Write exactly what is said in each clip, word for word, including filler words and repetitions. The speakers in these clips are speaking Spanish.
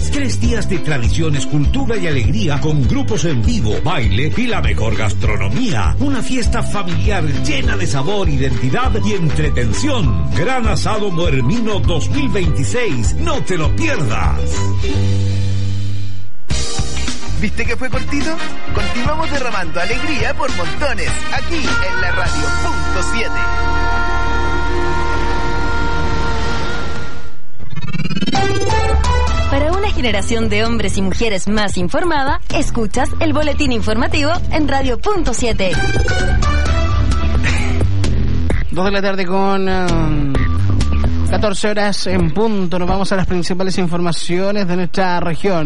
Tres días de tradiciones, cultura y alegría con grupos en vivo, baile y la mejor gastronomía. Una fiesta familiar llena de sabor, identidad y entretención. Gran Asado Moermino dos mil veintiséis. No te lo pierdas. ¿Viste que fue cortito? Continuamos derramando alegría por montones, aquí en la radio punto siete. Para una generación de hombres y mujeres más informada, escuchas el boletín informativo en radio punto siete. Dos de la tarde con um, catorce horas en punto. Nos vamos a las principales informaciones de nuestra región.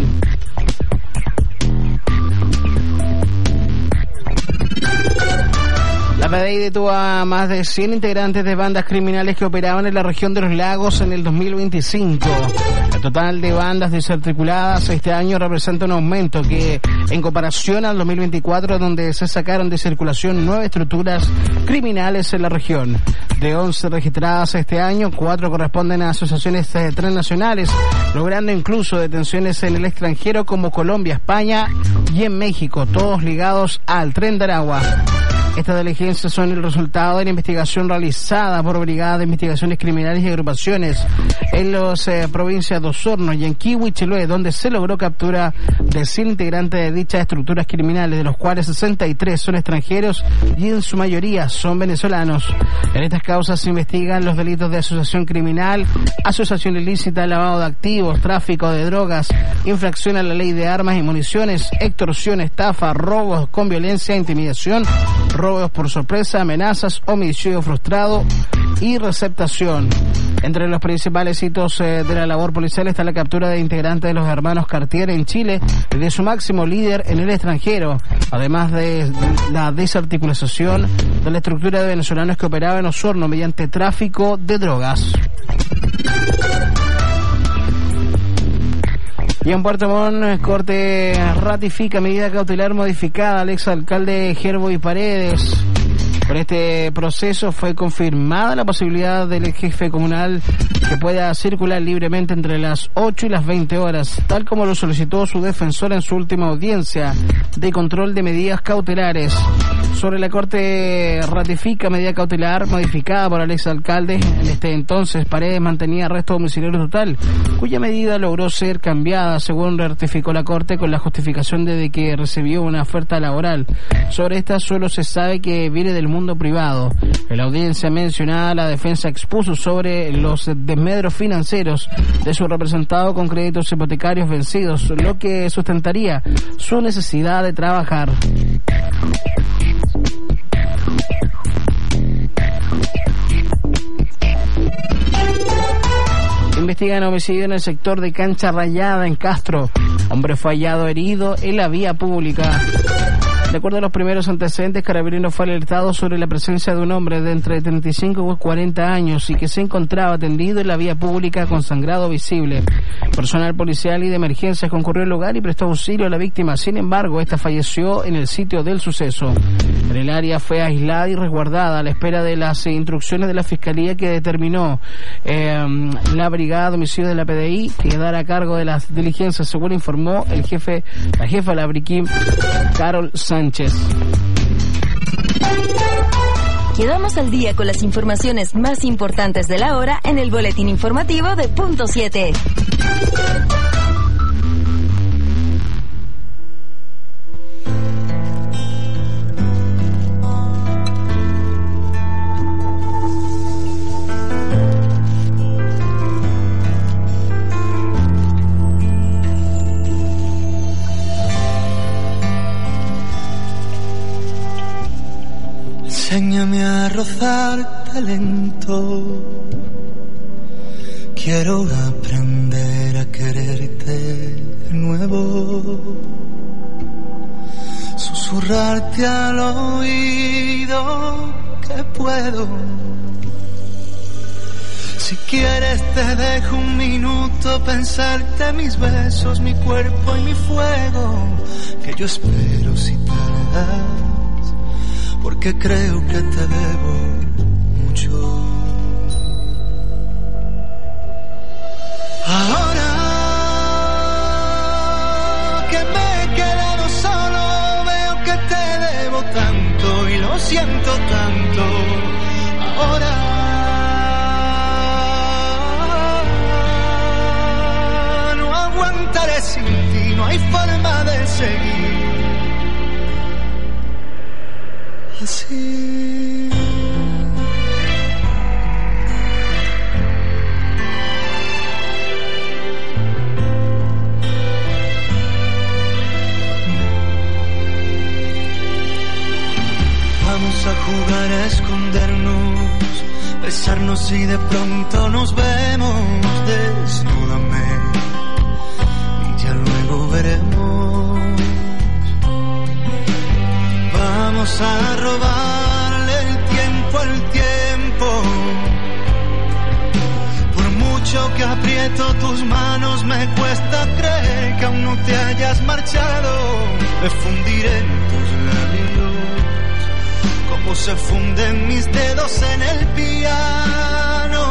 La P D I detuvo a más de cien integrantes de bandas criminales que operaban en la región de los lagos en el dos mil veinticinco. El total de bandas desarticuladas este año representa un aumento que, en comparación al dos mil veinticuatro, donde se sacaron de circulación nueve estructuras criminales en la región. De once registradas este año, cuatro corresponden a asociaciones transnacionales, logrando incluso detenciones en el extranjero como Colombia, España y en México, todos ligados al Tren de Aragua. Estas diligencias son el resultado de la investigación realizada por Brigada de Investigaciones Criminales y Agrupaciones en las eh, provincias de Osorno, Yanquihue y Chiloé, donde se logró captura de cien integrantes de dichas estructuras criminales, de los cuales sesenta y tres son extranjeros y en su mayoría son venezolanos. En estas causas se investigan los delitos de asociación criminal, asociación ilícita, lavado de activos, tráfico de drogas, infracción a la ley de armas y municiones, extorsión, estafa, robos con violencia, intimidación, robos por sorpresa, amenazas, homicidio frustrado y receptación. Entre los principales hitos eh, de la labor policial está la captura de integrantes de los hermanos Cartier en Chile y de su máximo líder en el extranjero, además de la desarticulación de la estructura de venezolanos que operaba en Osorno mediante tráfico de drogas. Y en Puerto Montt, Corte ratifica medida cautelar modificada al exalcalde Gerboy Paredes. Por este proceso fue confirmada la posibilidad del jefe comunal que pueda circular libremente entre las ocho y las veinte horas, tal como lo solicitó su defensor en su última audiencia de control de medidas cautelares. Sobre la Corte ratifica medida cautelar modificada por el exalcalde. En este entonces, Paredes mantenía arresto domiciliario total, cuya medida logró ser cambiada, según ratificó la Corte, con la justificación de que recibió una oferta laboral. Sobre esta solo se sabe que viene del mundo privado. En la audiencia mencionada, la defensa expuso sobre los desmedros financieros de su representado con créditos hipotecarios vencidos, lo que sustentaría su necesidad de trabajar. Investigan homicidio en el sector de Cancha Rayada en Castro. Hombre fue hallado herido en la vía pública. De acuerdo a los primeros antecedentes, Carabineros fue alertado sobre la presencia de un hombre de entre treinta y cinco y cuarenta años y que se encontraba tendido en la vía pública con sangrado visible. Personal policial y de emergencias concurrió al lugar y prestó auxilio a la víctima. Sin embargo, esta falleció en el sitio del suceso. En el área fue aislada y resguardada a la espera de las instrucciones de la Fiscalía, que determinó eh, la Brigada de Homicidios de la P D I que quedara a cargo de las diligencias, según informó el jefe, la jefa de la Briquim, Carol Sánchez. Quedamos al día con las informaciones más importantes de la hora en el boletín informativo de Punto siete. Enséñame a rozarte lento. Quiero aprender a quererte de nuevo. Susurrarte al oído que puedo. Si quieres te dejo un minuto pensarte mis besos, mi cuerpo y mi fuego. Que yo espero si tardas, porque creo que te debo mucho. Ahora lo siento tanto. Ahora no aguantaré sin ti, no hay forma de seguir así. Vamos a jugar a escondernos, besarnos y de pronto nos vemos. Desnúdame y ya luego veremos. Vamos a robarle el tiempo al tiempo. Por mucho que aprieto tus manos, me cuesta creer que aún no te hayas marchado. Me fundiré en tus labios como se funden mis dedos en el piano.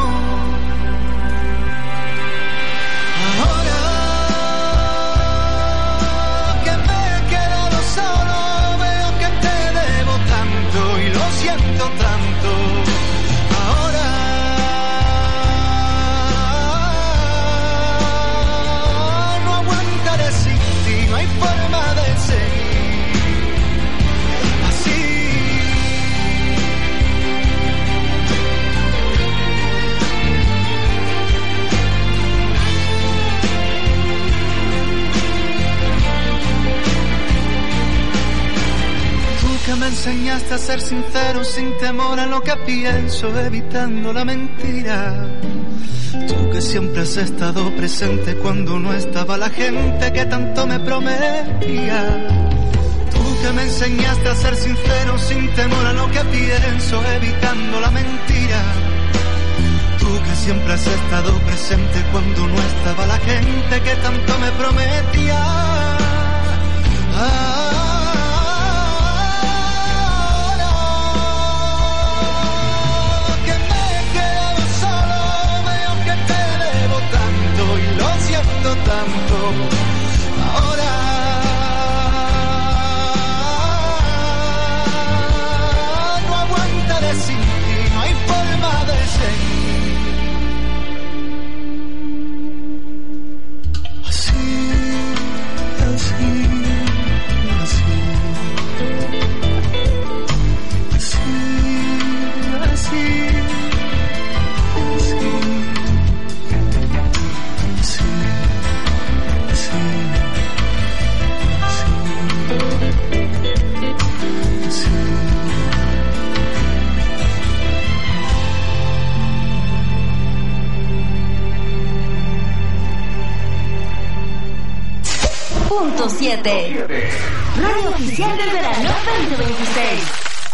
Ahora que me he quedado solo, veo que te debo tanto y lo siento tanto. Ahora no aguantaré sin ti, no hay forma de seguir así. Que me enseñaste a ser sincero sin temor a lo que pienso, evitando la mentira. Tú que siempre has estado presente cuando no estaba la gente que tanto me prometía. Tú que me enseñaste a ser sincero sin temor a lo que pienso, evitando la mentira. Tú que siempre has estado presente cuando no estaba la gente que tanto me prometía. Ah, tanto. Ahora no aguantaré sin ti, no hay forma de seguir así, así, así, así, así. Punto siete. Radio oficial del verano veinte veintiséis.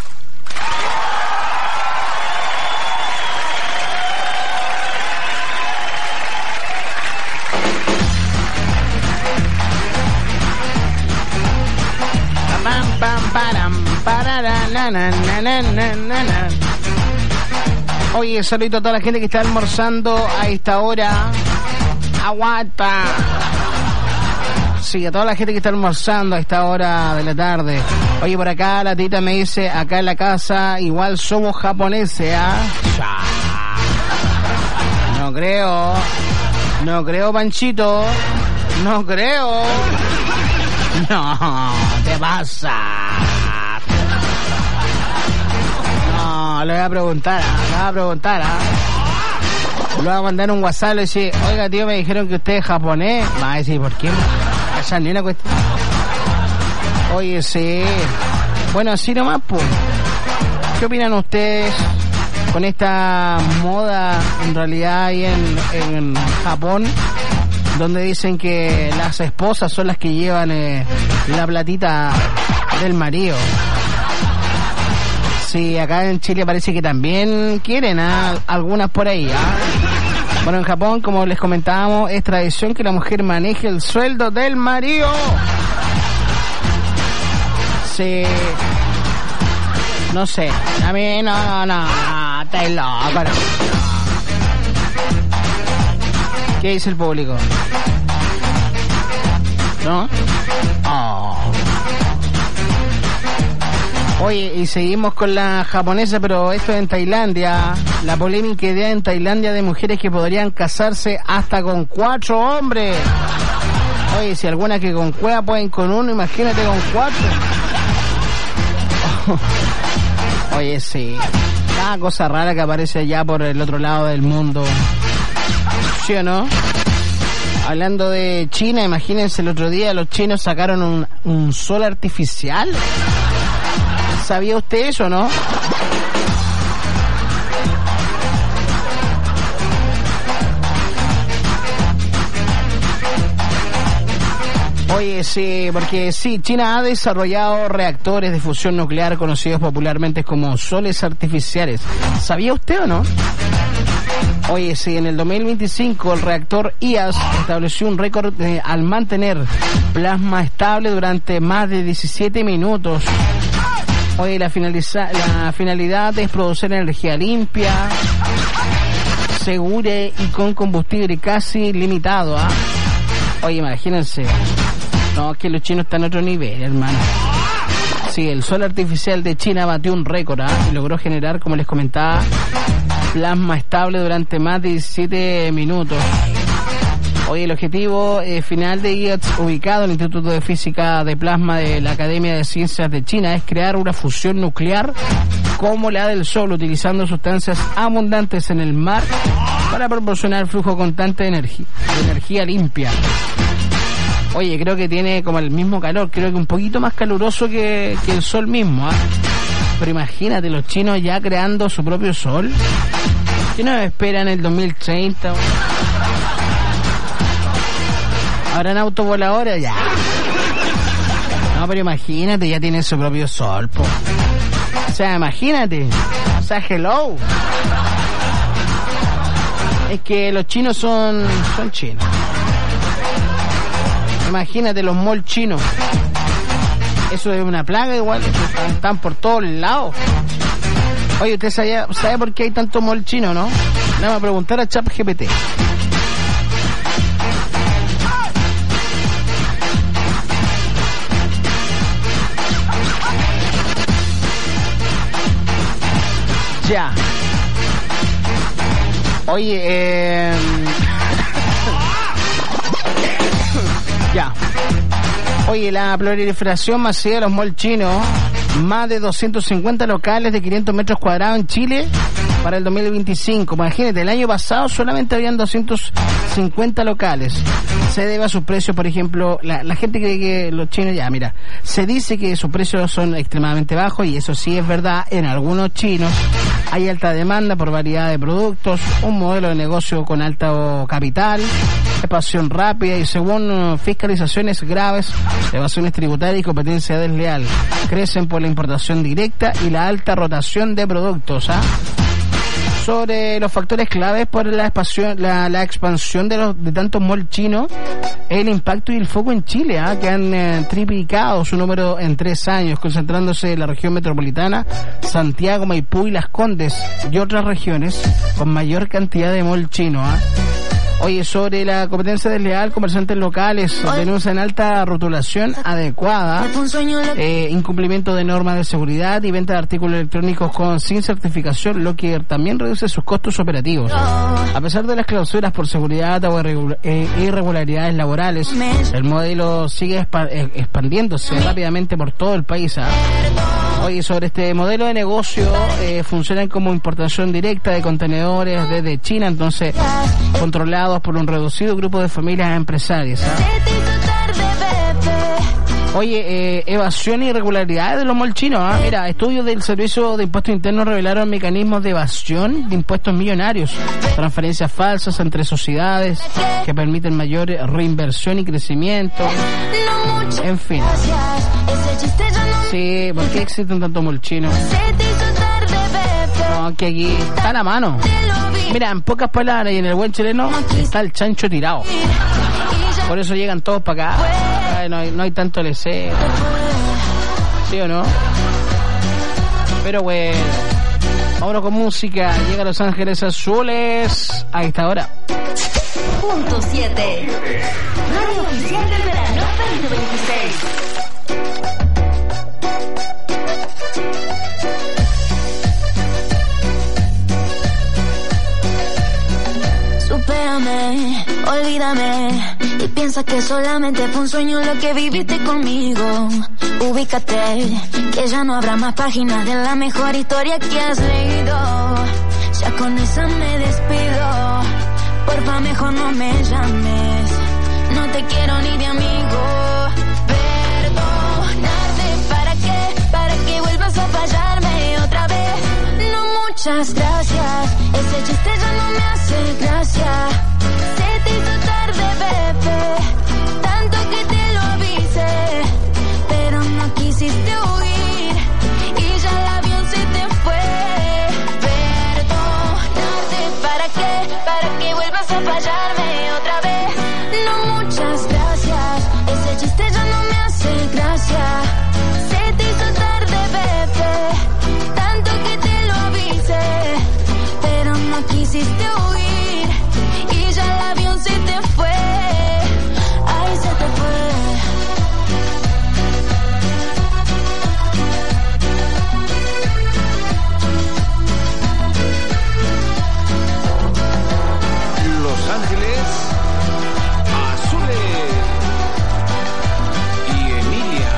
Pam pam param parara na na na na na na. Oye, saludito a toda la gente que está almorzando a esta hora. Aguanta. Sí, a toda la gente que está almorzando a esta hora de la tarde. Oye, por acá la tita me dice, acá en la casa igual somos japoneses, ¿ah? No creo. No creo, Panchito. No creo. No, te pasa. No, le voy a preguntar, le voy a preguntar, ¿ah? Le voy a mandar un WhatsApp y le dice, oiga, tío, me dijeron que usted es japonés. Me va a decir, ¿por qué? Ni una cuestión. Oye, sí. Bueno, así nomás, pues. ¿Qué opinan ustedes con esta moda en realidad ahí en, en Japón, donde dicen que las esposas son las que llevan eh, la platita del marido? Sí, acá en Chile parece que también quieren, ¿eh? Algunas por ahí, ¿eh? Bueno, en Japón, como les comentábamos, es tradición que la mujer maneje el sueldo del marido. Sí. No sé. A mí no, no, no. Estáis loco, no. ¿Qué dice el público? ¿No? Oh. Oye, y seguimos con la japonesa, pero esto en Tailandia. La polémica idea en Tailandia de mujeres que podrían casarse hasta con cuatro hombres. Oye, si algunas que con cueva pueden con uno, imagínate con cuatro. Oye, sí. Cada cosa rara que aparece allá por el otro lado del mundo. ¿Sí o no? Hablando de China, imagínense, el otro día los chinos sacaron un, un sol artificial. ¿Sabía usted eso, no? Oye, sí, porque sí, China ha desarrollado reactores de fusión nuclear conocidos popularmente como soles artificiales. ¿Sabía usted o no? Oye, sí, en el dos mil veinticinco el reactor I A S estableció un récord de, al mantener plasma estable durante más de diecisiete minutos. Oye, la, finaliza, la finalidad es producir energía limpia, segura y con combustible casi limitado, ¿ah? ¿eh? Oye, imagínense. No, que los chinos están a otro nivel, hermano. Sí, el sol artificial de China batió un récord, ¿eh? Y logró generar, como les comentaba, plasma estable durante más de diecisiete minutos. Hoy el objetivo eh, final de I A S, ubicado en el Instituto de Física de Plasma de la Academia de Ciencias de China, es crear una fusión nuclear como la del Sol, utilizando sustancias abundantes en el mar para proporcionar flujo constante de energía, de energía limpia. Oye, creo que tiene como el mismo calor, creo que un poquito más caluroso que, que el Sol mismo, ¿eh? Pero imagínate, los chinos ya creando su propio Sol. ¿Qué nos espera en el dos mil treinta? ¿Habrán autovoladores? Ya. No, pero imagínate, ya tienen su propio Sol, po. O sea, imagínate. O sea, hello. Es que los chinos son, son chinos. Imagínate los malls chinos. Eso es una plaga igual. Están por todos lados. Oye, ¿usted sabe, sabe por qué hay tanto mall chino, no? Le vamos a preguntar a ChatGPT. Ya. Oye, eh... ya. Oye, la proliferación masiva de los malls chinos, más de doscientos cincuenta locales de quinientos metros cuadrados en Chile para el dos mil veinticinco. Imagínate, el año pasado solamente habían doscientos cincuenta locales. Se debe a sus precios, por ejemplo, la, la gente cree que los chinos, ya, mira, se dice que sus precios son extremadamente bajos y eso sí es verdad. En algunos chinos hay alta demanda por variedad de productos, un modelo de negocio con alto capital, expansión rápida y según fiscalizaciones graves, evasiones tributarias y competencia desleal. Crecen por la importación directa y la alta rotación de productos, ¿ah? Sobre los factores claves por la expansión, la, la expansión de los de tantos malls chinos, el impacto y el foco en Chile, ¿eh? que han eh, triplicado su número en tres años, concentrándose en la región metropolitana, Santiago, Maipú y Las Condes y otras regiones con mayor cantidad de malls chinos. ¿eh? Oye, sobre la competencia desleal, comerciantes locales denuncian alta rotulación adecuada, eh, incumplimiento de normas de seguridad y venta de artículos electrónicos con sin certificación, lo que también reduce sus costos operativos. A pesar de las clausuras por seguridad o irregularidades laborales, el modelo sigue expandiéndose rápidamente por todo el país. ¿eh? Oye, sobre este modelo de negocio, eh, funcionan como importación directa de contenedores desde China, entonces controlado por un reducido grupo de familias empresarias. ¿eh? Oye, eh, evasión y irregularidades de los malls chinos. ¿eh? Mira, estudios del Servicio de Impuestos Internos revelaron mecanismos de evasión de impuestos millonarios, transferencias falsas entre sociedades que permiten mayor reinversión y crecimiento. En fin. Sí, ¿por qué existen tantos malls chinos? No, que aquí está a la mano. Mira, en pocas palabras y en el buen chileno está el chancho tirado. Por eso llegan todos para acá. Ay, no, hay, no hay tanto leseo. ¿Sí o no? Pero bueno, vámonos con música. Llega Los Ángeles Azules a esta hora. Punto siete. Radio oficial del verano veinte veintiséis. piensas que solamente fue un sueño lo que viviste conmigo. Ubícate, que ya no habrá más páginas de la mejor historia que has leído. Ya con esa me despido. Porfa, mejor no me llames. No te quiero ni de amigo. Perdonarte, ¿para qué? Para que vuelvas a fallarme otra vez. No, muchas gracias. Ese chiste ya no me hace gracia. Se te hizo tarde, bebé. Tanto que te lo avisé, pero no quisiste huir y ya el avión se te fue. Perdonarte, ¿para qué? Para que vuelvas a fallarme otra vez. No, muchas gracias. Ese chiste ya no me hace gracia. Se te hizo tarde, bebé. Tanto que te lo avisé, pero no quisiste huir y ya el avión se te fue. Ay, se te fue. Los Ángeles Azules y Emilia.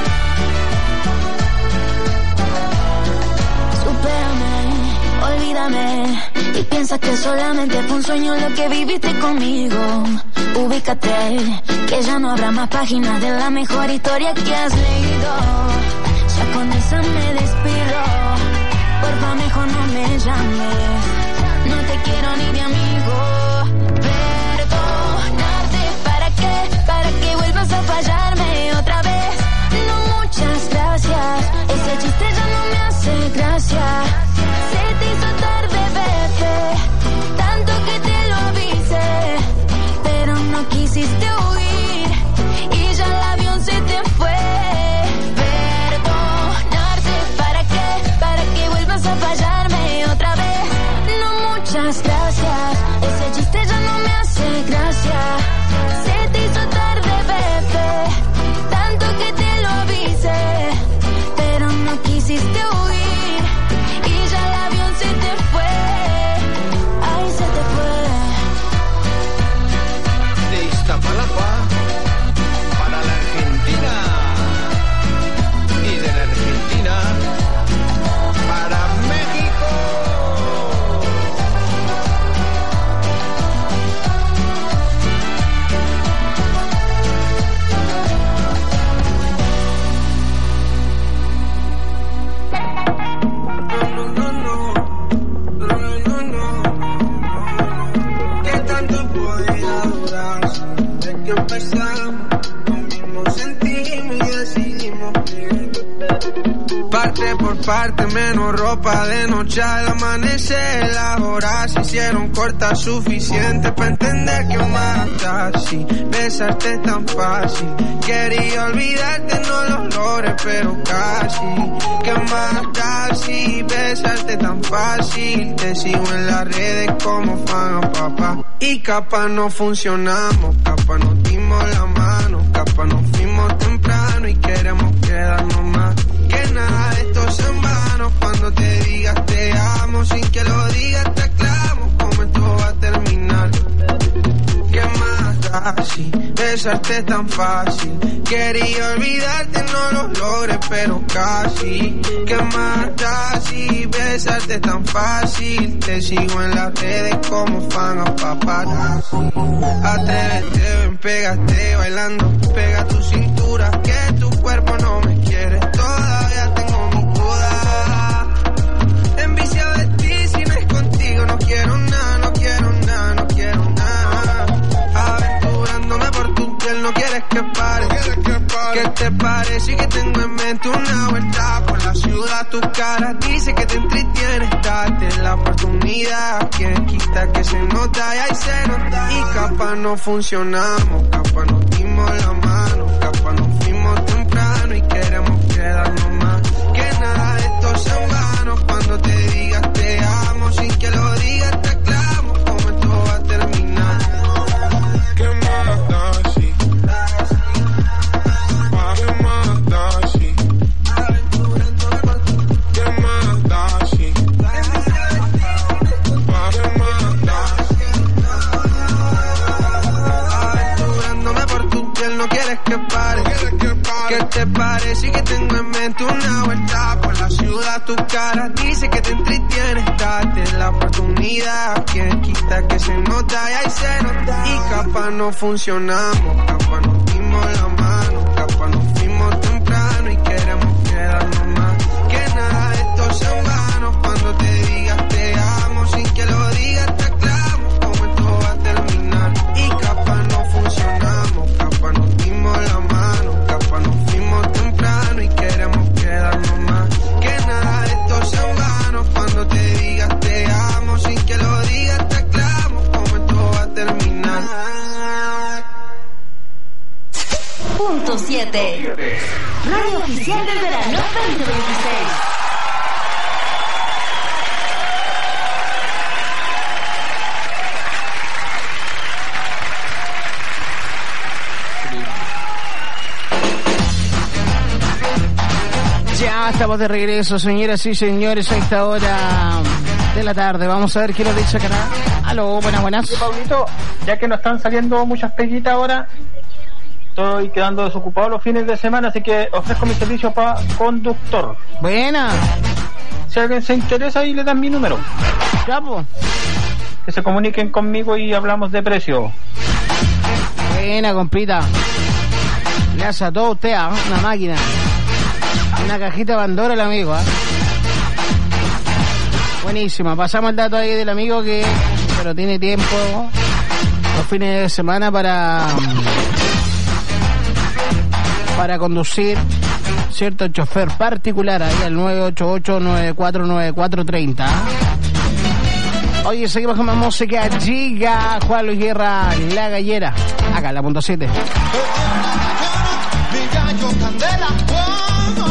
Supérame, olvídame y piensa que solamente fue un sueño lo que viviste conmigo. Ubícate, que ya no habrá más páginas de la mejor historia que has leído. Ya con esa me despido. Porfa, mejor no me llames. No te quiero ni de amigo. Perdonarte, ¿para qué? Para que vuelvas a fallarme otra vez. No, muchas gracias. Ese chiste ya no me hace gracia. Se te hizo tarde, bebé. Tanto que te lo avisé, pero no quisiste huir y ya el avión se te fue. Perdonarte, ¿para qué? Para que vuelvas a fallarme otra vez. No, muchas gracias. Ese chiste ya no me hace gracia. Se te hizo tarde, bebé. Tanto que te lo avisé, pero no quisiste huir y ya el avión se te fue. Ay, se te fue. De Iztapalapa para la Argentina y de la Argentina para México. No, no, no, no, no. ¿Qué tanto podía durar? Desde que empezamos, lo mismo sentimos y decidimos vivir. Parte por parte, menos ropa de noche al amanecer. Las horas se hicieron cortas, suficiente para entender que más casi besarte es tan fácil. Quería olvidarte, no lo logré, pero casi. Que más casi besarte tan fácil. Te sigo en las redes como fan a papá. Y capaz no funcionamos, capaz nos dimos la mano, capaz nos fuimos temprano y queremos quedarnos más. Que nada de esto es en vano. Cuando te digas te amo, sin que lo digas te aclamo cómo esto va a terminar. ¿Qué más da si besarte es tan fácil? Quería olvidarte, no lo logré, pero casi. ¿Qué más da si besarte es tan fácil? Te sigo en las redes como fan a paparazzi. Atrévete, ven, pégate bailando. Pega tu cintura, que tu cuerpo no me quiere. Todavía tengo mis dudas. Enviciado de ti, si no es contigo no quiero nada, no quiero nada, no quiero nada. Aventurándome por tu piel, no quieres que pare. ¿Qué te parece que tengo en mente una vuelta por la ciudad? Tu cara dice que te entretiene. Date la oportunidad, que quita que se nota y ahí se nota. Y capaz no funcionamos, capaz nos dimos la mano, capaz nos fuimos temprano y queremos quedarnos más. Que nada de esto es en vano. Cuando te digas te amo, sin que lo digas te aclamo cómo esto va a terminar. ¿Qué más da si? ¿Qué más da si? ¿Qué más da si? ¿Qué más da? Aventurándome por no quieres que pare. ¿Qué te parece que tengo en mente una vuelta por la ciudad? Tu cara dice que te entretiene, date la oportunidad. Quien quita que se nota y ahí se nota. Y capaz no funcionamos, capaz nos dimos la mano, capaz nos fuimos temprano y queremos quedarnos más. Que nada de esto sea en vano, cuando te digas te amo, sin que lo digas te aclamo, como esto va a terminar. Y capaz no funcionamos, capaz nos dimos la mano, capaz nos fuimos temprano y queremos quedarnos más. Que nada de esto sea en vano, cuando te digas te amo, sin que lo digas te aclamo, como esto va a terminar. Punto siete. Radio oficial del verano veinte veintiséis. Ya estamos de regreso, señoras y señores, a esta hora de la tarde. Vamos a ver qué nos dice acá. Aló, buenas, buenas. Sí, Pablito, ya que no están saliendo muchas peguitas ahora, estoy quedando desocupado los fines de semana, así que ofrezco mi servicio para conductor. Buena. Si alguien se interesa, ahí le dan mi número. Capo. Que se comuniquen conmigo y hablamos de precio. Buena, compita. Le hace a todo usted, ¿eh? Una máquina. Una cajita Pandora el amigo, ¿eh? Buenísima. Pasamos el dato ahí del amigo que pero tiene tiempo los fines de semana para para conducir, cierto, chofer particular ahí al nueve ocho ocho, nueve cuatro nueve cuatro tres cero. Oye, seguimos con más música. Giga, Juan Luis Guerra, La Gallera, acá en la punto siete. Mi gallo candela, oh, oh,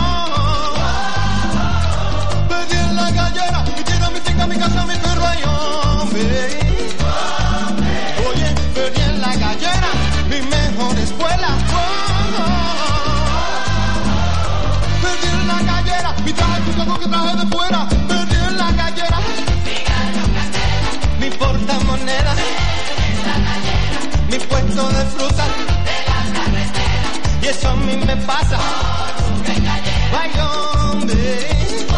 oh. Perdí en la gallera, mi tierra, mi chica, mi casa, mi perro y hombre. Oye, perdí en la gallera, mi mejor escuela, oh, oh. Perdí en la gallera, mi traje, mi saco que traje de fuera. Perdí en la gallera, mi gallo candela, mi portamoneda, mi puesto de fruta. Y eso a mí me pasa ay hombre, oh,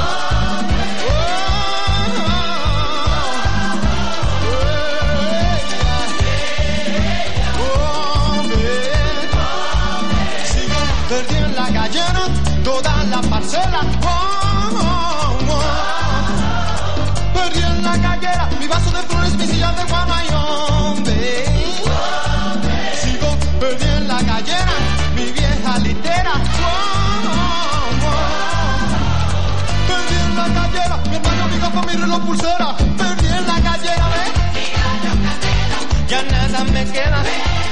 oh, hombre. Sigo perdí en la gallera toda la parcela, oh, oh, oh. Perdí en la gallera mi vaso de flores, mi silla de guama y hombre. Sigo perdí en la gallera mi vieja litera, oh, oh, oh. Perdí en la gallera, mi hermano, mi gafa, mi reloj, pulsera. Perdí en la gallera, ¿ves? Ya nada me queda,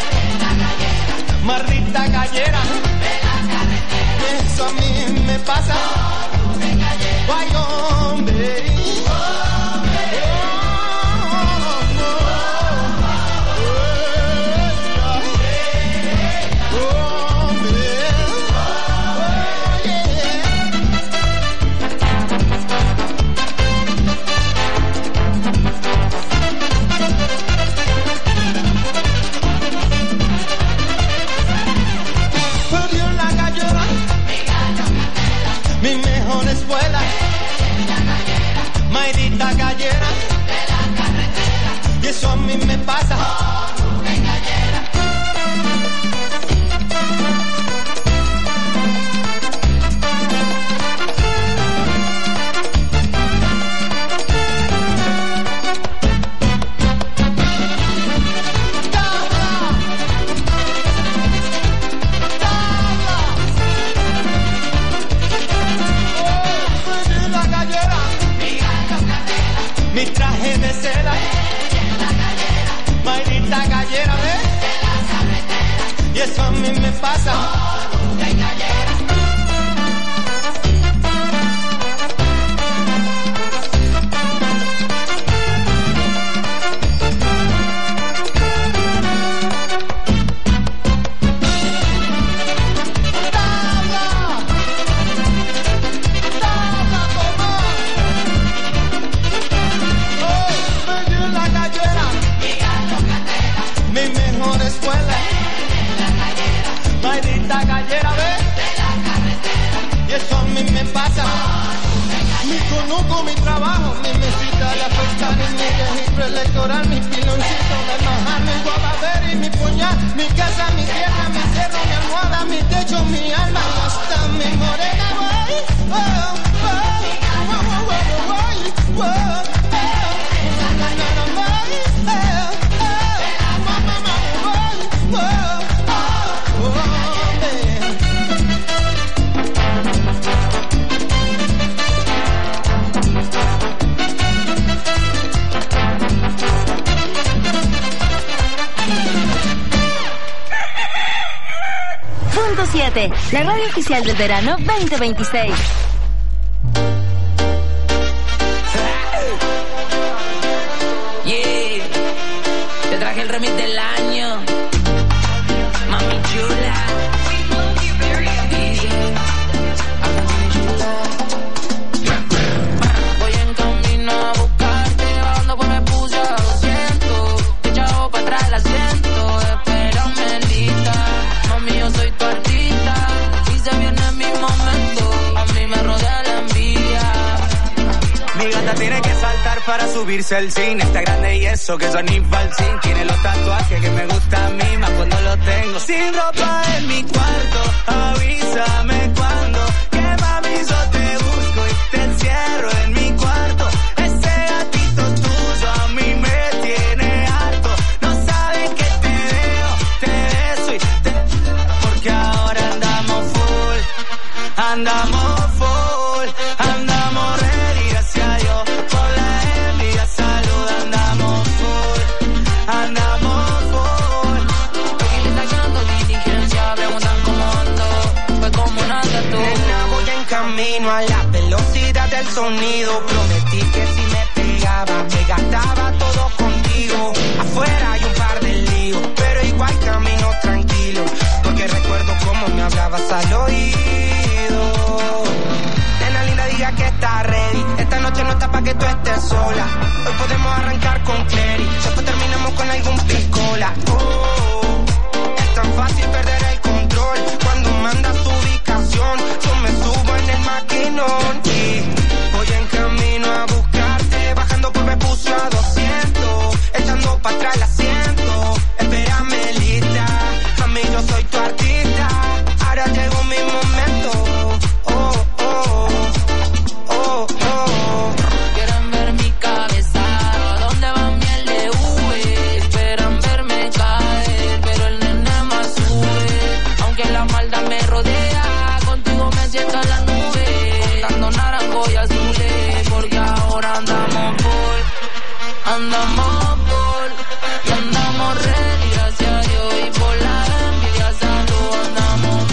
maldita gallera. Eso a mí me pasa, ay hombre. Mi mejor escuela, maldita gallera, y eso a mí me pasa. Mi traje de seda, maldita gallera, ¿ves? Y eso a mí me pasa. la gallera, ¿ves? Y eso a mí me pasa. Mi conuco, mi trabajo, mi mesita, la pescana, mi registro electoral, mi piloncito, mi majar, mi guabadera y mi puñal, mi casa, mi tierra, mi cerro, mi almohada, mi techo, mi alma, y hasta mi morena, guay, oh, oh, oh, oh, oh, oh, oh, oh. Punto siete, la radio oficial del verano veinte veintiséis. Yeah, te traje el remix del año, mami chula. Voy en camino a buscarte, bajando por me puse a doscientos, echado para atrás el asiento, espérame lista, mami yo soy tu artista, y se viene mi momento, a mí me rodea la envidia. Mi gata tiene que saltar para subirse al cine, está grande y eso que son infalsín. Tiene los tatuajes que me gustan a mí, más cuando los tengo sin ropa en mi cuarto. Avísame cuando, que mami yo te busco y te encierro en mi cuarto. Ese gatito tuyo a mí me tiene harto. No sabes que te veo, te beso y te... Porque ahora andamos full, andamos full, andamos ready, gracias a Dios. Por la envidia, salud, andamos full, andamos full. Aquí le está echando diligencia, preguntan cómo ando, pues como nada tú. Nena, voy en camino a la velocidad del sonido. Prometí que si me pegaba, me gastaba todo contigo. Afuera hay un par de líos, pero igual camino tranquilo, porque recuerdo cómo me hablabas al oído. Nena linda, diga que está ready. Esta noche no está pa' que tú estés sola. Hoy podemos arrancar con Clary, después terminamos con algún piscola. Oh, es tan fácil perder el control cuando mandas tu ubicación. Yo me subo en el maquinón y voy en camino a buscarte, bajando por me puse a doscientos, echando para atrás el asiento. Espérame lista, mami yo soy tu artista, ahora llegó mi momento. Oh, oh, oh, oh. Quieren ver mi cabeza, ¿dónde va miel de V? Esperan verme caer, pero el nene más sube. Aunque la maldad me rodea, contigo me siento en la nube, dando naranjo y azules, porque ahora andamos full, andamos full, y andamos ready, gracias a Dios, y por la envidia salud, andamos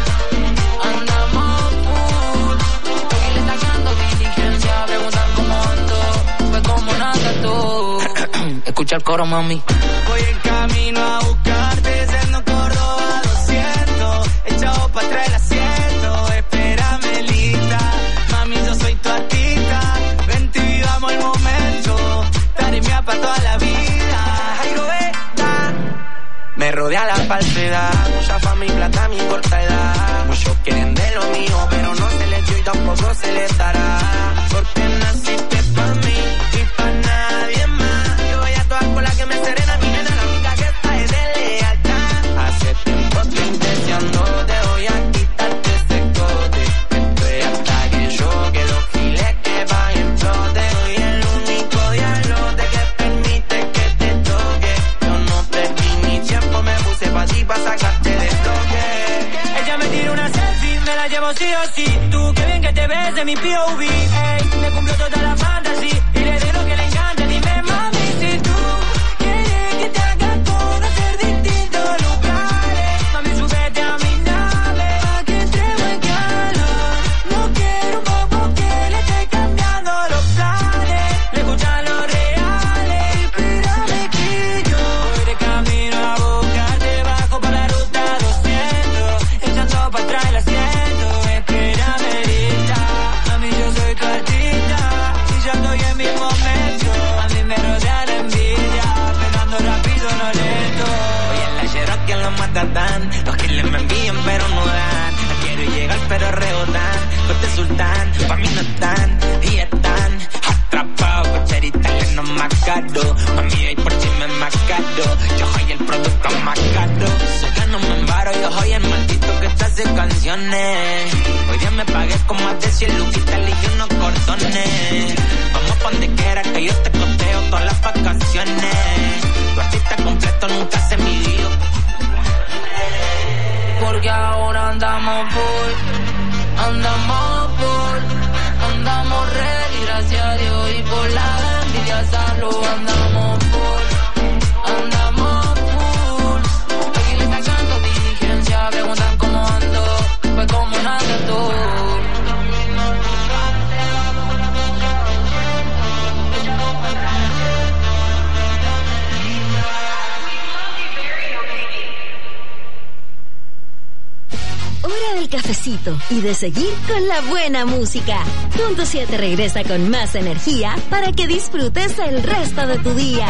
full, andamos full. Aquí le está echando diligencia, preguntan cómo ando, pues como nada tú. Escucha el coro, mami. Voy en camino a buscarte, siendo Córdoba doscientos, echado para atrás el asiento. Espérame lista, mami yo soy tu artista, vente y vivamos el momento, estaré mía para toda la vida. Ay, Roberta, me rodea la falsedad, mucha fama y plata, me importa edad. Muchos quieren de lo mío, pero no se les dio y tampoco se les dará, porque naciste pa' mí y pa' nadie más. Yo voy a todas por la que me serena, mi nena, la única que está es de lealtad. Hace tiempo estoy deseando, te voy a quitarte ese cote. Estoy hasta que yo, que los giles que van en flote. Soy el único diablote que permite que te toque. Yo no perdí mi tiempo, me puse pa' ti pa' sacarte de toque. Ella me tira una selfie, me la llevo sí o sí. Tú, qué bien que te ves de mi P O V. Ey, me cumplió toda la fantasía y le de lo que le encanta. Dime, mami, si tú quieres que te haga conocer distintos lugares. Mami, súbete a mi nave pa' que entremos en calor. No quiero un bobo que le esté cambiando los planes. Le escuchan los reales y espérame que yo voy de camino a buscarte, bajo por la ruta doscientos, echando para atrás el asiento. Espérame lista, mami yo soy tu artista, y ya estoy en mi momento. A mí me rodea la envidia, pegando rápido no lento. Hoy en la Cherokee en la Matatán, los que me envían pero no letras de canciones. Hoy día me pagué con más de cien luquitas y unos cordones. Vamos pa' donde quiera que yo te costeo todas las vacaciones. Tu artista completo nunca se midió. Porque ahora andamos full, andamos full, andamos ready, gracias a Dios y por la envidia salud. Andamos full, andamos full. Aquí le sacando diligencia, preguntan cómo ando, pues como nada tú. Hora del cafecito y de seguir con la buena música. Punto siete regresa con más energía para que disfrutes el resto de tu día.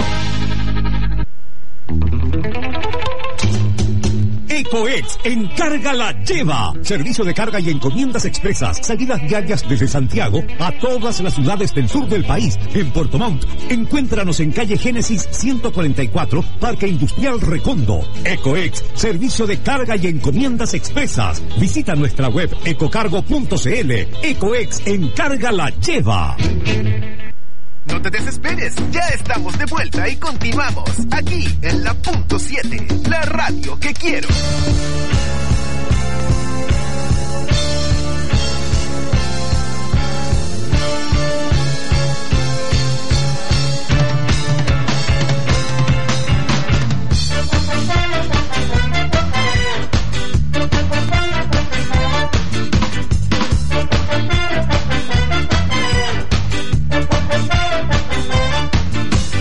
Ecoex Encarga la Lleva. Servicio de carga y encomiendas expresas. Salidas diarias desde Santiago a todas las ciudades del sur del país. En Puerto Montt, encuéntranos en calle Génesis ciento cuarenta y cuatro, Parque Industrial Recondo. Ecoex, servicio de carga y encomiendas expresas. Visita nuestra web ecocargo punto cl. Ecoex Encarga la Lleva. No te desesperes, ya estamos de vuelta y continuamos aquí en la punto siete, la radio que quiero.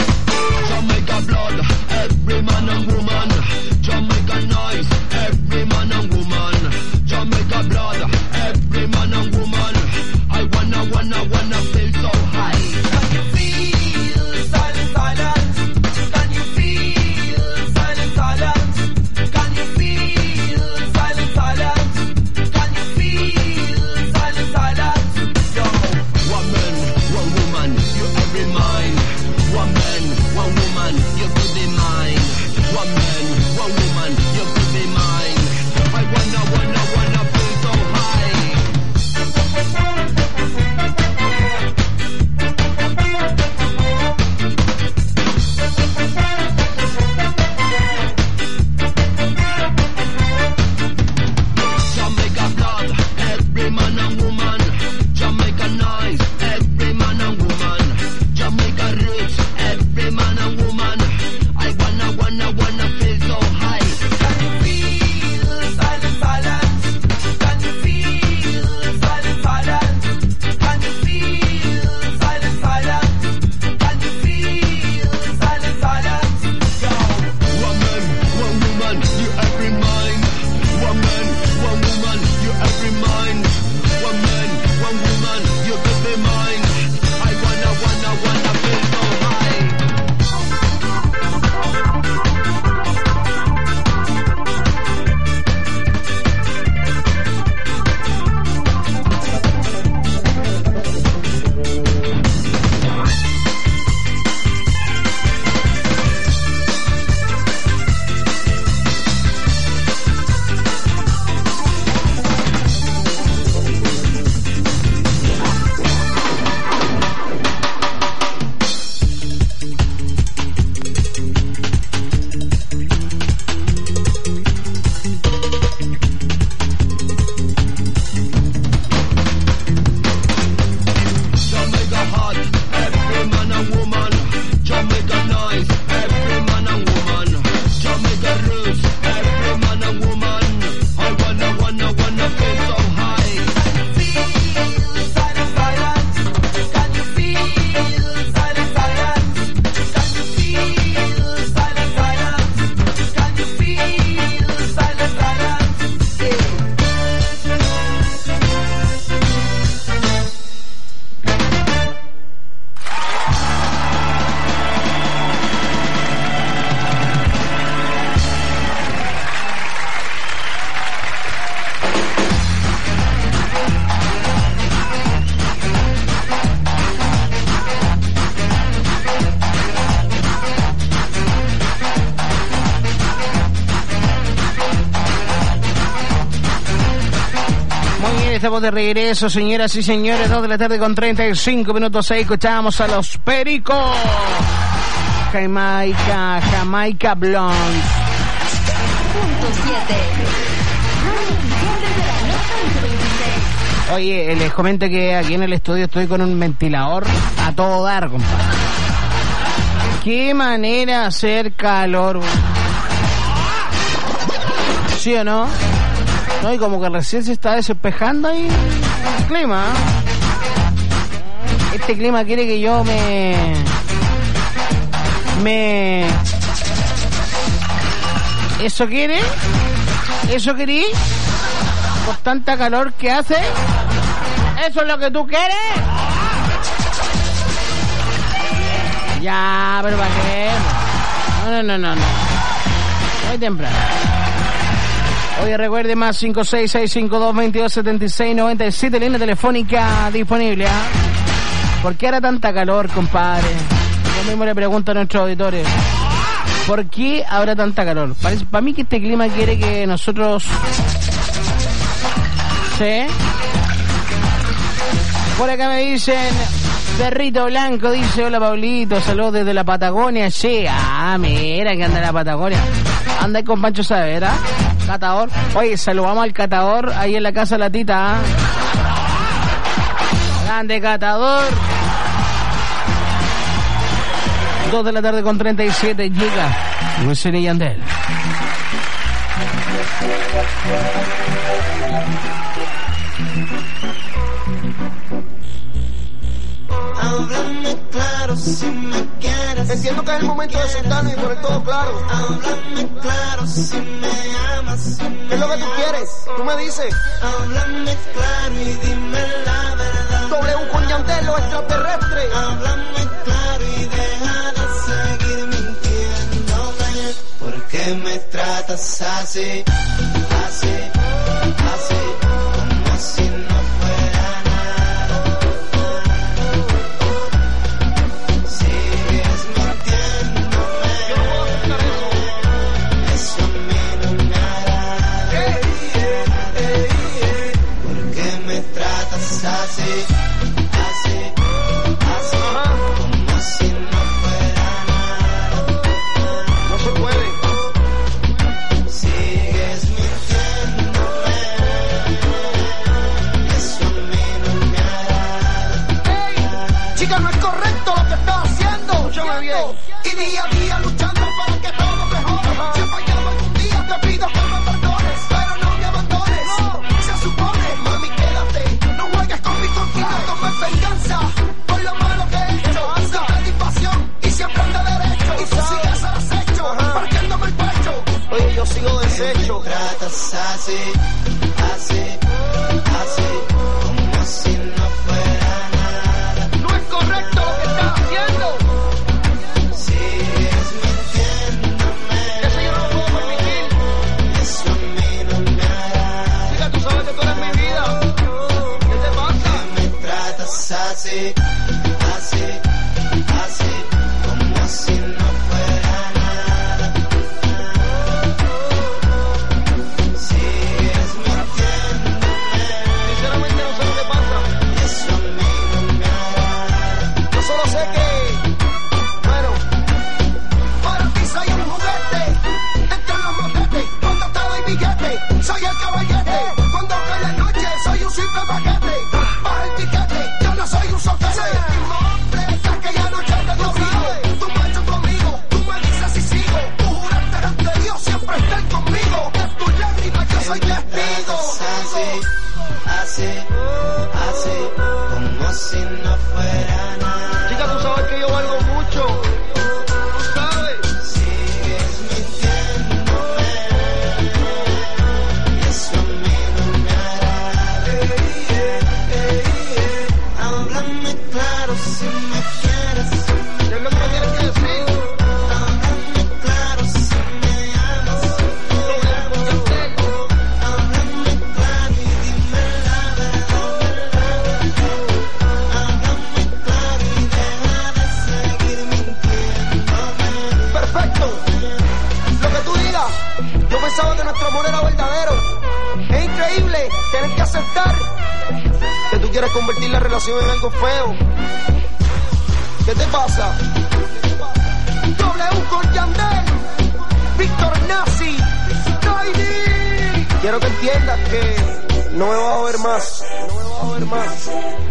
Every man and woman, Jamaican noise, every man estamos de regreso, señoras y señores. Dos de la tarde con treinta y cinco minutos. Ahí escuchamos a los Pericos. Jamaica, Jamaica Blonde. Punto siete. Oye, les comento que aquí en el estudio estoy con un ventilador a todo dar, compadre. Qué manera de hacer calor, güey. ¿Sí o no? No, y como que recién se está despejando ahí el clima. Este clima quiere que yo me... Me... ¿Eso quiere? ¿Eso querí? Por tanta calor que hace. ¿Eso es lo que tú quieres? Ya, pero ¿para qué? No, no, no, no, no. Muy temprano. Oye, recuerde más cinco seis seis cinco dos dos siete seis nueve siete, línea telefónica disponible, ¿eh? ¿Por qué hará tanta calor, compadre? Yo mismo le pregunto a nuestros auditores, ¿por qué habrá tanta calor? Parece, para mí que este clima quiere que nosotros... ¿Sí? Por acá me dicen... Perrito Blanco dice, hola Pablito, saludos desde la Patagonia. Sí, ah, mira que anda en la Patagonia. Anda ahí con Pancho Saavedra, catador. Oye, saludamos al catador ahí en la casa de la tita, ¿eh? Grande catador. Dos de la tarde con treinta y siete llega Wisin y Yandel. Háblame claro si me quieres. Entiendo que es el momento de sentarnos y poner todo claro. Háblame claro si me amas. Si ¿qué es lo que tú quieres? Tú me dices. Háblame claro y dime la verdad. Sobre un cuñandelo extraterrestre. Háblame claro y deja de seguir mintiéndome. ¿Por qué me tratas así? Así, así, como si no fuera nada. Sigues mintiéndome. Yo no puedo aceptar eso. Eso a mí no me agrada. ¿Por qué me tratas así? Así, así, como si no fuera nada. No se puede. Sigues mintiéndome. Eso a mí no me agrada. Hey, chica, no es correcto lo que estás haciendo. Escúchame bien. Y día a día luchando para que todo mejore. Si he fallado algún día te pido que me perdones, pero no me abandones. Se supone, mami, quédate. No juegues con mi conquista, tomes venganza por lo malo que he hecho. No te di pasión y siempre ando derecho. Y tú sigues al acecho, partiéndome el pecho. Oye, yo sigo deshecho. Tratas así, así, así, como si no fuera nada. No es correcto lo que estás haciendo. Sigues mintiéndome. Eso yo no lo puedo permitir. Eso a mí no me agrada. Chica, tú sabes que tú eres mi vida. ¿Qué te pasa? Que me tratas así, así, así, como si no fuera nada. Sigues mintiéndome. Sinceramente no sé lo que pasa. Eso a mí no me agrada. Yo solo sé que, bueno, para ti soy un juguete. Entre los motetes, cuando te doy billete, soy el caballete. Cuando cae la noche, soy un simple paquete. Baja el piquete, yo no soy un soquete. Hombre, es que ya no te dio vivo. Tú marchas conmigo, tú me dices si sigo. Tú juraste ante Dios siempre estar conmigo. De tus lágrimas yo soy testigo. Así, así, así, como si no fuera nada. Chica, tú sabes que yo valgo mucho. Tú sabes. Sigues mintiéndome. Eso a mí no me agrada. Háblame claro si me quieres. ¿Qué es lo que me tienes que decir? Háblame claro si me amas. Háblame claro y dime la verdad. Háblame claro y deja de seguir mintiéndome. Perfecto. Lo que tú digas. Yo pensaba que nuestro amor era verdadero. Es increíble tener que aceptar quieres convertir la relación en algo feo. ¿Qué te pasa? W con Yandel, Víctor Nazi, Noidi. Quiero que entiendas que no me vas a ver más. No me vas a ver más.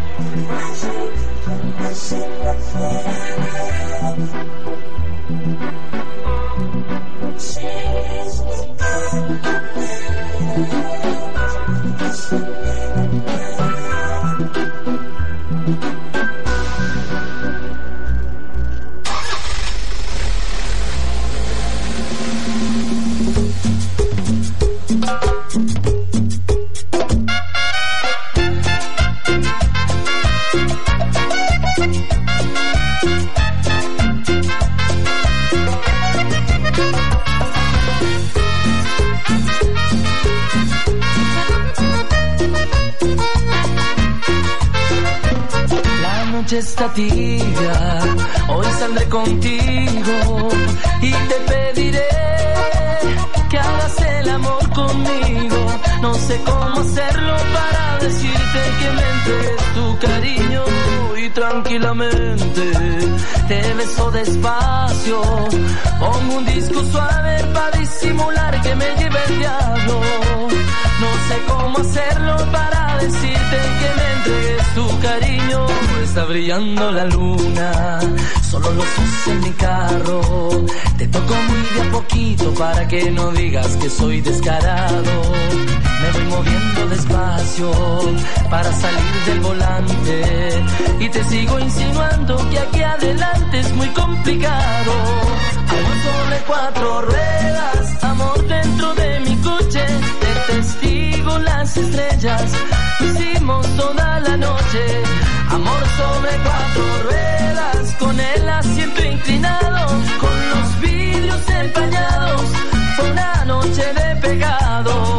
Está tibia, hoy saldré contigo y te pediré que hagas el amor conmigo. No sé cómo hacerlo para decirte que me entregues tu cariño y tranquilamente te beso despacio. Pongo un disco suave para disimular que me lleve el diablo. No sé cómo hacerlo para decirte que me entregues tu cariño. Está brillando la luna, solo los ojos en mi carro. Te toco muy de a poquito para que no digas que soy descarado. Me voy moviendo despacio para salir del volante y te sigo insinuando que aquí adelante es muy complicado. Amor sobre cuatro ruedas, amor dentro de mi coche, de testigo las estrellas, lo hicimos toda la noche. Amor sobre cuatro ruedas, con el asiento inclinado, con los vidrios empañados, fue una noche de pecado.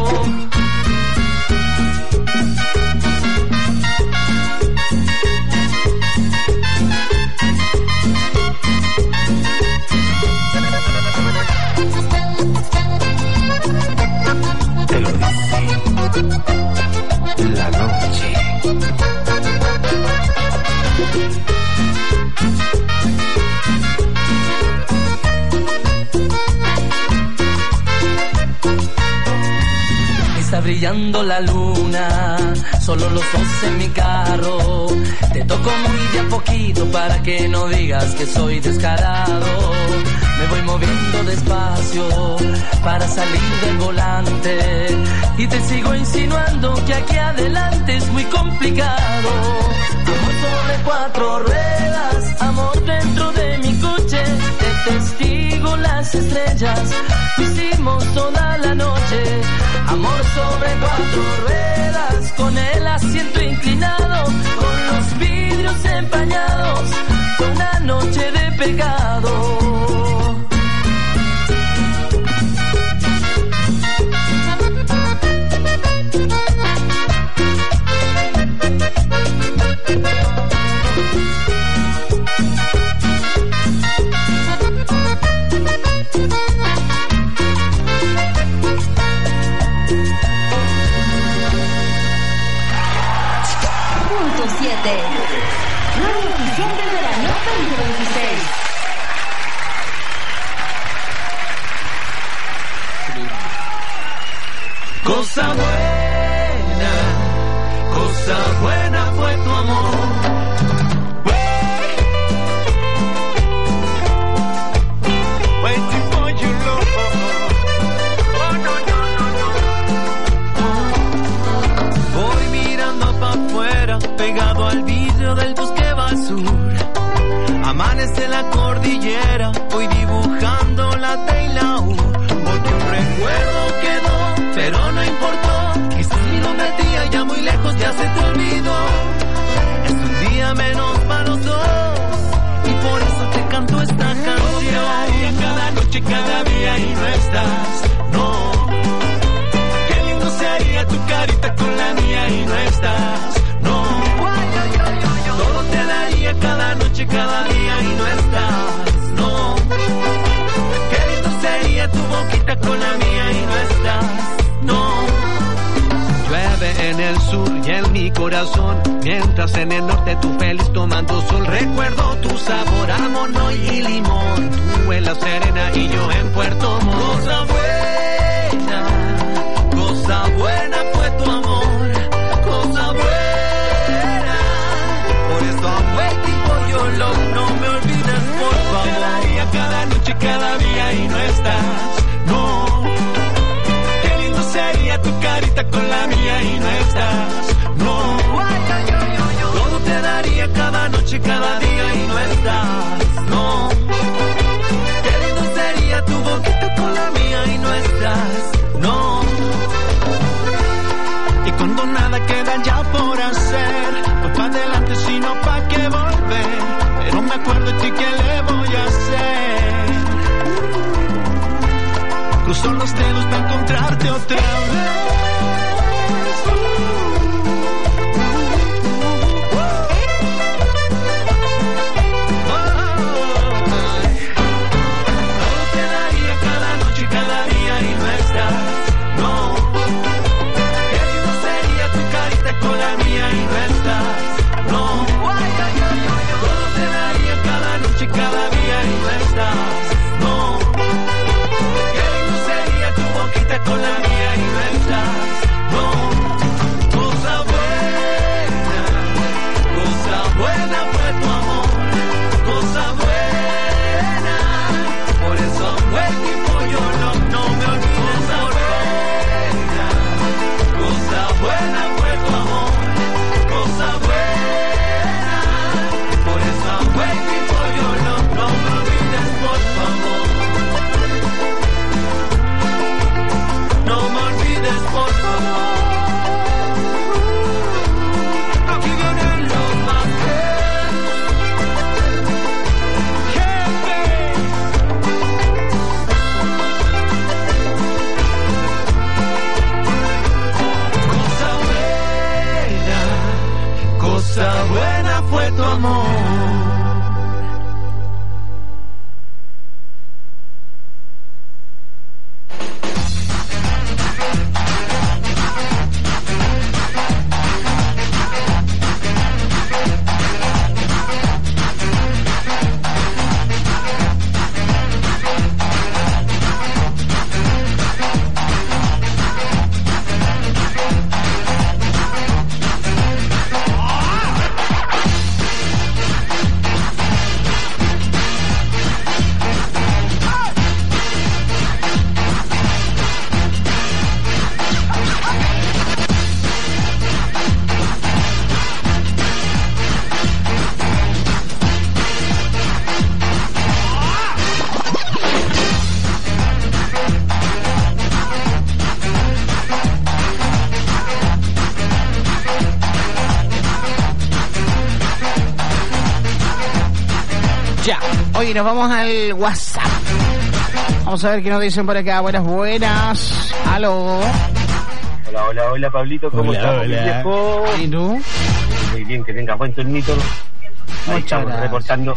Te lo dice la noche. Está brillando la luna, solo los ojos en mi carro. Te toco muy de a poquito para que no digas que soy descarado. Me voy moviendo despacio para salir del volante y te sigo insinuando que aquí adelante es muy complicado. Amor sobre cuatro ruedas, amor dentro de mi coche, de testigo las estrellas, lo hicimos toda la noche. Amor sobre cuatro ruedas, con el asiento inclinado, con los vidrios empañados, fue una noche de pecado. Radio Oficial del Verano veinte veintiséis. Cosa buena, cosa buena fue tu amor. Waiting for you, Lord. Oh, no, no, no, no. Voy mirando pa' afuera, pegado al vidrio del bus que va al sur. Amanece la cordillera, voy dibujando la T y la U. Porque un recuerdo quedó, pero no importó. Quizás mi nombre a ti allá muy lejos ya se te olvidó. Es un día menos para los dos y por eso te canto esta canción. Cada día, cada noche, cada día y no estás, no. Qué lindo sería tu carita con la mía y no estás, no. Todo te daría cada noche, cada día y no estás, no. Qué lindo sería tu boquita con la mía y no estás, no. Llueve en el sur y en mi corazón, mientras en el norte tú feliz tomando sol. Recuerdo tu sabor a monoy y limón, tú en La Serena y yo en Puerto Montt. Cosa buena, cosa buena fue tu amor, cosa buena. Por eso fue tipo yo lo, no me olvides por favor. Te daría cada noche, cada día y no estás, no. Qué lindo sería tu carita con la mía y no estás, no. Todo te daría cada noche, cada día y no estás, no. Qué lindo sería tu boquita con la mía y no estás, no. Y cuando nada queda ya por hacer, pues pa' adelante sino pa' qué volver. Pero me acuerdo de ti, ¿qué le voy a hacer? Cruzo los dedos para encontrarte otra vez. Oye, nos vamos al WhatsApp. Vamos a ver qué nos dicen por acá. Buenas, buenas. Aló. Hola, hola, hola, Pablito. ¿Cómo Hola, estás, hola. viejo? ¿Y tú? Muy bien, que tengas buen turnito. Ahí Muchas estamos gracias. reportando.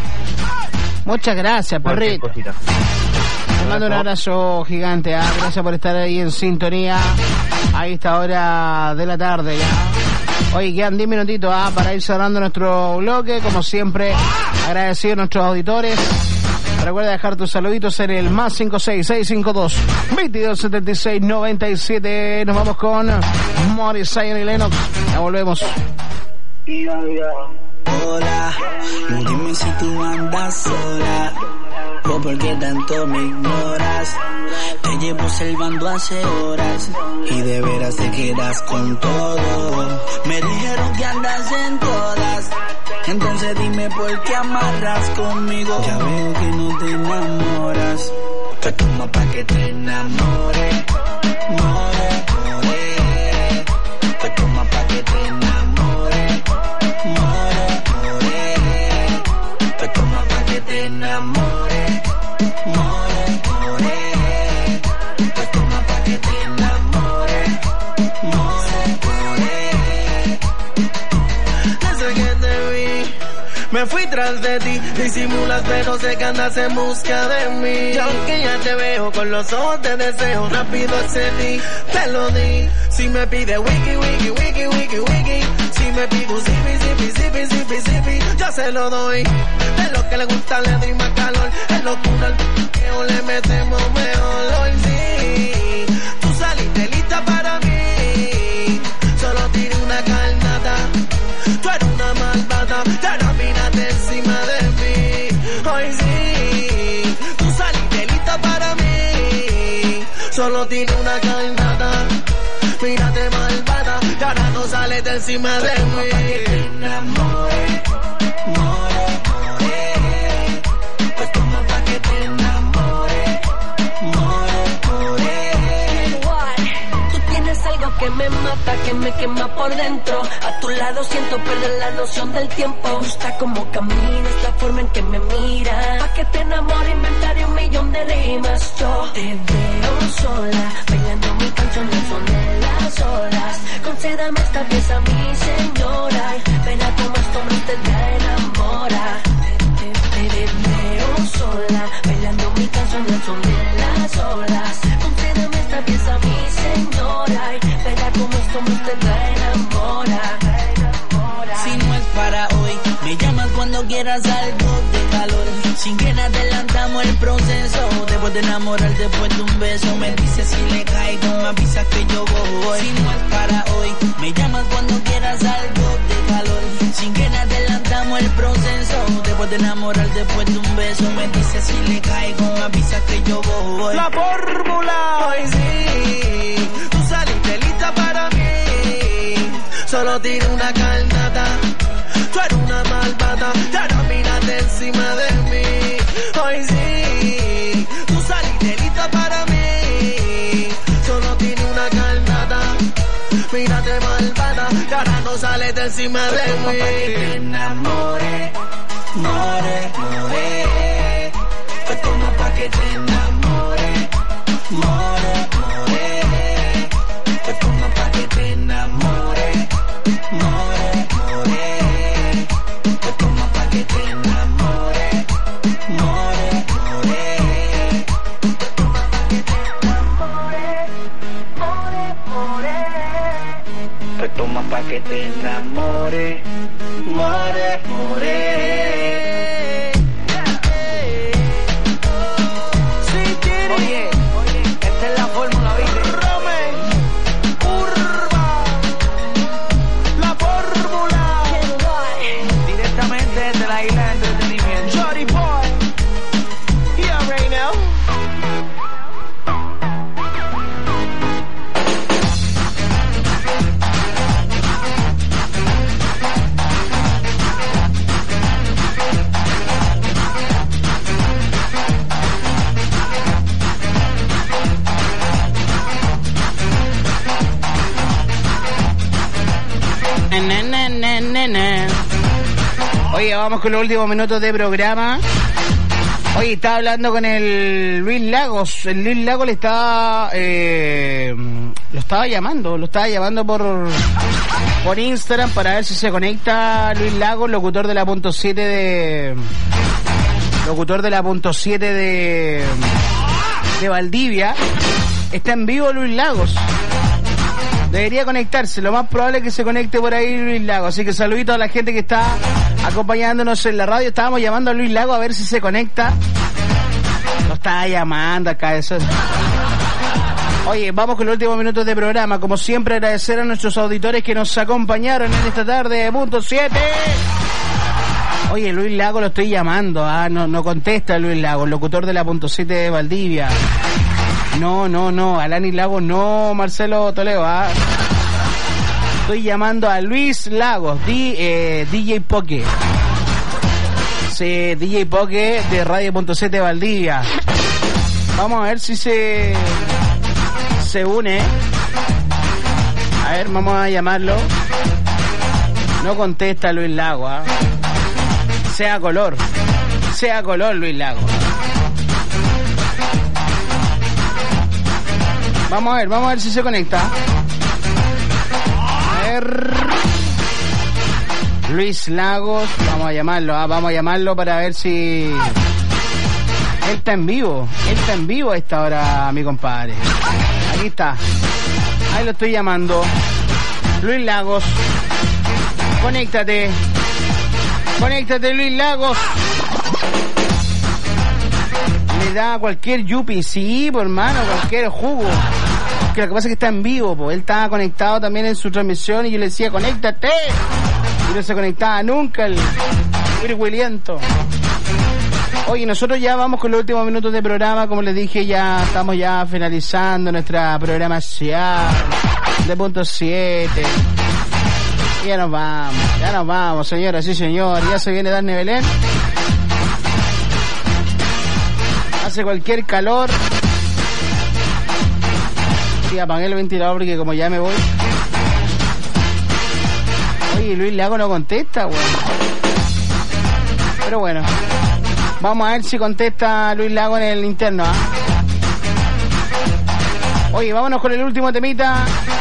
Muchas gracias, cualquier perrito. cosita. Te mando un abrazo gigante. ¿Ah? Gracias por estar ahí en sintonía a esta hora de la tarde ya. Oye, quedan diez minutitos ¿ah? para ir cerrando nuestro bloque. Como siempre, agradecido a nuestros auditores. Recuerda dejar tus saluditos en el más cinco seis seis cinco dos, veintidós setenta y seis noventa y siete. Nos vamos con Morris, Zion y Lennox. Ya volvemos. Hola, dime si tú andas sola o por qué tanto me ignoras. Te llevo salvando hace horas y de veras te quedas con todo. Me dijeron que andas en todas, entonces dime por qué amarras conmigo. Ya veo que no te enamoras, te toma pa' que te enamore, more, more. Te toma pa' que te enamore, more, more. Te toma pa' que te enamore, more, more. Te toma pa' que te enamore, more, more. Desde que te vi me me fui tras de ti. Disimulas pero sé que andas en busca de mí. Y aunque ya te veo con los ojos de deseo, rápido accedí, te lo di. Si me pide wiki, wiki, wiki, wiki, wiki. Si me pide un zipi, zipi, zipi, zipi, zipi, yo se lo doy. Es lo que le gusta, le doy más calor. Es locura, al p***eo le metemos mejor. Hoy sí, tú saliste lista para mí. Solo tiré una carnata. Tú eres una malvada, y ahora mírate encima de mí. Hoy sí, tú saliste lista para mí. Solo tiré una carnata. Mírate malvada, y ahora no sales de encima de mí. Pa' que te enamore, more, more. Pues toma pa' que te enamore, more, more. Tú tienes algo que me mata, que me quema por dentro. A tu lado siento perder la noción del tiempo. Me gusta cómo caminas, la forma en que me miras. Pa' que te enamore inventaré un millón de rimas. Yo te veo sola, bailando mi canción al son de las olas. Concédame esta pieza, mi señora. Verá cómo esto no te enamora. Te, te, te veo sola, bailando mi canción al son de las olas. Concédame esta pieza, mi señora. Verá cómo esto no te enamora. Si no es para hoy, me llamas cuando quieras algo de calor. Sin que adelantamos el proceso. Después de enamorar, después de un beso, me dices si le caigo, me avisas que yo voy. Si no es para hoy, me llamas cuando quieras algo de calor. Sin que adelantamos el proceso. Después de enamorar, después de un beso, me dices si le caigo, me avisas que yo voy. La fórmula, hoy sí, tú saliste lista para mí. Solo tiré una carnata. Tú eres una malvada, y ahora mírate encima de mí. Hoy sí, tú saliste lista para mí. Solo tiene una carnata. Mírate malvada, y ahora no sales de encima de mí. Pa' que te enamore, more, more. Pues toma pa' que te enamore, more, more. Pues toma pa' que te enamore, more, more. Pues toma pa' que te enamore, more, more. Toma pa' que te enamore, more, more. Pues toma pa' que te enamore, more, more. Oye, esta es la fórmula, ¿viste? Rome, curva, la fórmula. Directamente desde la isla de entretenimiento. Shorty boy, yeah, right now. Na, na, na, na, na. Oye, vamos con los últimos minutos de programa. Oye, estaba hablando con el Luis Lagos. El Luis Lagos le estaba... Eh, lo estaba llamando. Lo estaba llamando por por Instagram para ver si se conecta Luis Lagos, locutor de la punto siete de... Locutor de la punto siete de... De Valdivia. Está en vivo Luis Lagos. Debería conectarse, lo más probable es que se conecte por ahí Luis Lago. Así que saludito a la gente que está acompañándonos en la radio. Estábamos llamando a Luis Lago a ver si se conecta. Lo estaba llamando acá, eso es. Oye, vamos con los últimos minutos de programa. Como siempre, agradecer a nuestros auditores que nos acompañaron en esta tarde de punto siete. Oye, Luis Lago lo estoy llamando, ah, no, no contesta Luis Lago, locutor de la punto siete de Valdivia. No, no, no, Alani Lagos no, Marcelo Toledo, ¿ah? Estoy llamando a Luis Lagos, di, eh, D J Poke. Sí, D J Poke de Radio punto siete Valdivia. Vamos a ver si se se une. A ver, vamos a llamarlo. No contesta Luis Lagos, ¿ah? Sea color, sea color Luis Lagos. Vamos a ver, vamos a ver si se conecta. A ver. Luis Lagos, vamos a llamarlo, ¿ah? Vamos a llamarlo para ver si... Él está en vivo, él está en vivo a esta hora, mi compadre. Aquí está. Ahí lo estoy llamando. Luis Lagos. Conéctate. Conéctate, Luis Lagos. Le da cualquier yupi, sí, por hermano, cualquier jugo. Que lo que pasa es que está en vivo, pues. Él estaba conectado también en su transmisión y yo le decía, conéctate. Y no se conectaba nunca el virguiliento. Oye, nosotros ya vamos con los últimos minutos de programa, como les dije, ya estamos ya finalizando nuestra programación de punto siete. Y ya nos vamos, ya nos vamos, señoras y señores, ya se viene Dafne Belén. Hace cualquier calor. Sí, apagué el ventilador porque como ya me voy. Oye, Luis Lago no contesta, weón. Pero bueno. Vamos a ver si contesta Luis Lago en el interno, ¿eh? Oye, vámonos con el último temita.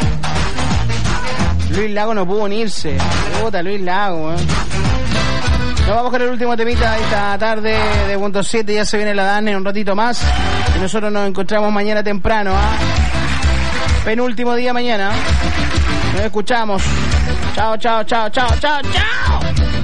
Luis Lago no pudo unirse. Puta, Luis Lago, ¿eh? Nos vamos con el último temita de esta tarde de punto siete. Ya se viene la Dafne en un ratito más. Y nosotros nos encontramos mañana temprano, ¿eh? Penúltimo día mañana. Nos escuchamos. Chao, chao, chao, chao, chao, chao.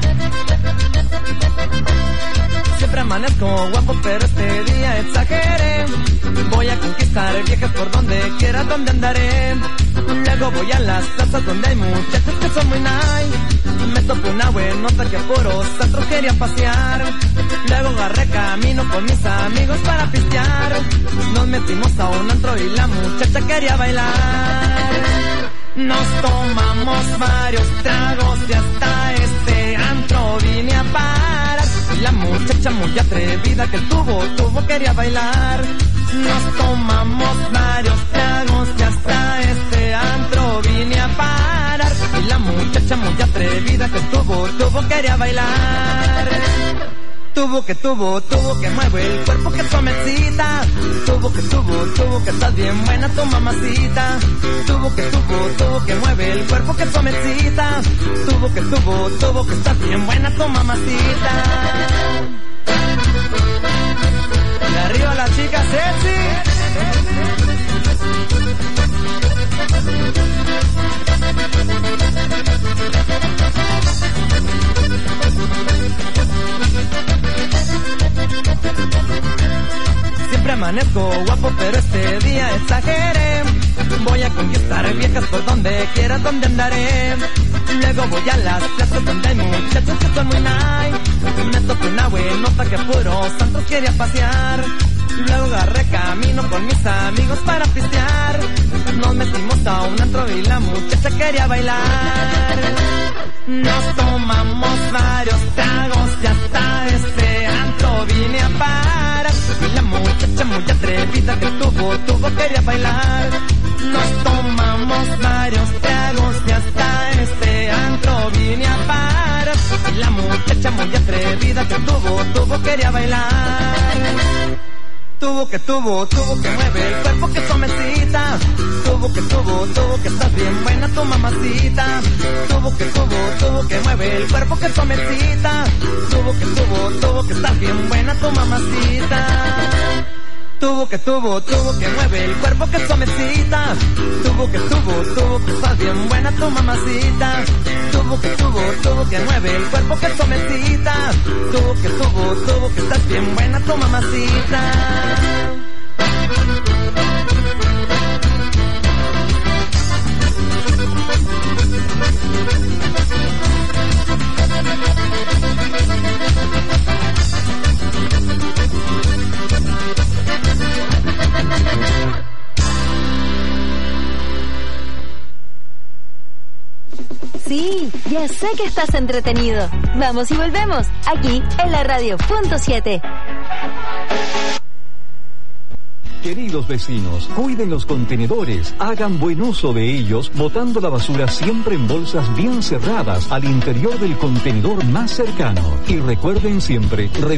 Siempre amanezco guapo, pero este día exageré. Voy a conquistar viejas por donde quiera, donde andaré. Luego voy a las plazas donde hay muchachos que son muy nice. Me topé una buenota que por los centros quería pasear. Luego agarré camino con mis amigos para pistear. Nos metimos a un antro y la muchacha quería bailar. Nos tomamos varios tragos y hasta este antro vine a parar. Y la muchacha muy atrevida que el tubo, tubo quería bailar. Nos tomamos varios tragos y hasta este antro vine a parar. Y la muchacha muy atrevida que el tubo, tubo quería bailar. Tubo que tubo, tubo que mueve el cuerpo que suavecita. Tubo que tubo, tubo que estás bien buena tu mamacita. Tubo que tubo, tubo que mueve el cuerpo que suavecita. Tubo que tubo, tubo que estás bien buena tu mamacita. Y arriba la chica sexy. Siempre amanezco guapo, pero este día exageré. Voy a conquistar viejas por donde quiera, donde andaré. Luego voy a las plazas donde hay muchachos que son muy nice. Me tocó una buenota que puro santos quería pasear. Luego agarré camino con mis amigos para pistear. Nos metimos a un antro y la muchacha quería bailar. Nos tomamos varios tragos y hasta este antro vine a parar. Y la muchacha muy atrevida que tuvo, tuvo quería bailar. Nos tomamos varios tragos y hasta este antro vine a parar. Y la muchacha muy atrevida que tuvo, tuvo quería bailar. Tubo que tubo, tubo que mueve el cuerpo que suavecita. Tubo que tubo, tubo que estás bien buena tu mamacita. Tubo que tubo, tubo que mueve el cuerpo que suavecita. Tubo que tubo, tubo que estás bien buena tu mamacita. Tubo que tubo, tubo que mueve el cuerpo que suavecita. Tubo que tubo, tubo que estás bien buena tu mamacita. Tubo que tubo, tubo que mueve el cuerpo que suavecita. Tubo que tubo, tubo que estás bien buena tu mamacita. Sí, ya sé que estás entretenido. Vamos y volvemos, aquí en la radio punto siete. Queridos vecinos, cuiden los contenedores, hagan buen uso de ellos, botando la basura siempre en bolsas bien cerradas al interior del contenedor más cercano. Y recuerden siempre,